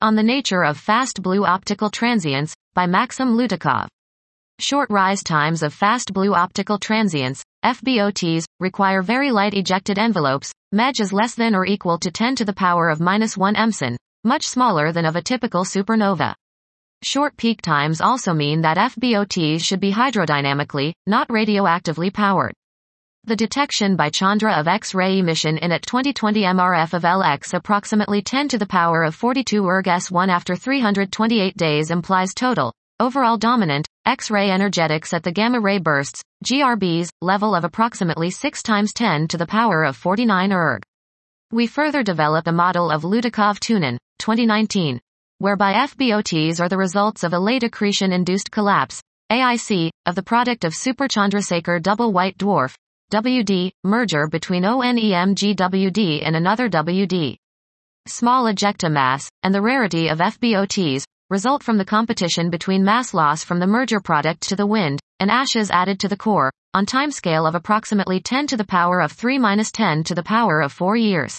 On the Nature of Fast Blue Optical Transients, by Maxim Lutikov. Short rise times of fast blue optical transients, FBOTs, require very light ejected envelopes. MEG is less than or equal to 10 to the power of -1 emson, much smaller than of a typical supernova. Short peak times also mean that FBOTs should be hydrodynamically, not radioactively powered. The detection by Chandra of X-ray emission in at 2020 MRF of Lx approximately 10 to the power of 42 erg S1 after 328 days implies total, overall dominant, X-ray energetics at the gamma-ray bursts, GRBs, level of approximately 6 times 10 to the power of 49 erg. We further develop a model of Lutikov-Tunin, 2019, whereby FBOTs are the results of a late accretion-induced collapse, AIC, of the product of Super-Chandrasekhar double white dwarf, WD, merger between ONEM-GWD and another WD. Small ejecta mass, and the rarity of FBOTs, result from the competition between mass loss from the merger product to the wind, and ashes added to the core, on timescale of approximately 10 to the power of 3-10 to the power of 4 years.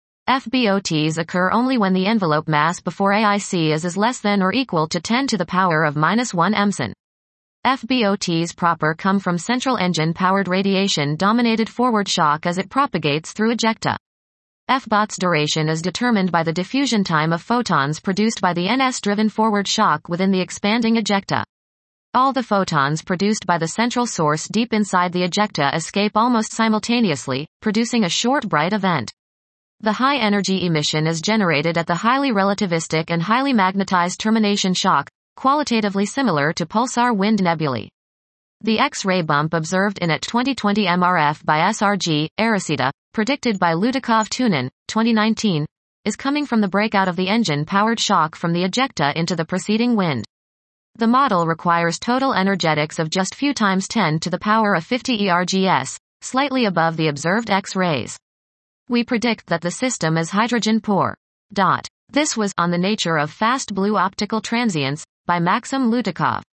FBOTs occur only when the envelope mass before AIC is less than or equal to 10 to the power of -1 emson. FBOTs proper come from central engine-powered radiation-dominated forward shock as it propagates through ejecta. FBOT's duration is determined by the diffusion time of photons produced by the NS-driven forward shock within the expanding ejecta. All the photons produced by the central source deep inside the ejecta escape almost simultaneously, producing a short bright event. The high-energy emission is generated at the highly relativistic and highly magnetized termination shock, qualitatively similar to pulsar wind nebulae. The X-ray bump observed in at 2020 MRF by SRG, Arecitta, predicted by Lutikov-Tunin, 2019, is coming from the breakout of the engine-powered shock from the ejecta into the preceding wind. The model requires total energetics of just few times 10 to the power of 50 ERGS, slightly above the observed X-rays. We predict that the system is hydrogen poor. This was On the Nature of Fast Blue Optical Transients, by Maxim Lutikov.